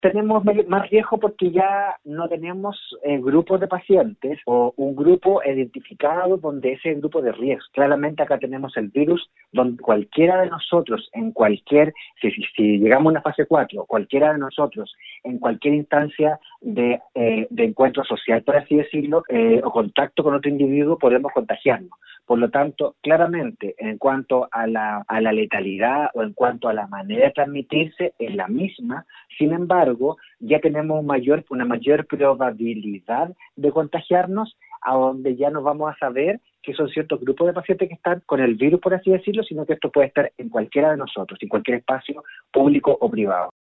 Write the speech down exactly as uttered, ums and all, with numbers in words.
tenemos más riesgo porque ya no tenemos eh, grupos de pacientes o un grupo identificado donde ese grupo de riesgo. Claramente acá tenemos el virus donde cualquiera de nosotros, en cualquier, si, si, si llegamos a una fase cuatro, cualquiera de nosotros, en cualquier instancia de, eh, de encuentro social, por así decirlo, eh, o contacto con otro individuo, podemos contagiarnos. Por lo tanto, claramente, en cuanto a la, a la letalidad o en cuanto a la manera de transmitirse, es la misma. Sin embargo, ya tenemos mayor, una mayor probabilidad de contagiarnos, a donde ya no vamos a saber que son ciertos grupos de pacientes que están con el virus, por así decirlo, sino que esto puede estar en cualquiera de nosotros, en cualquier espacio público o privado.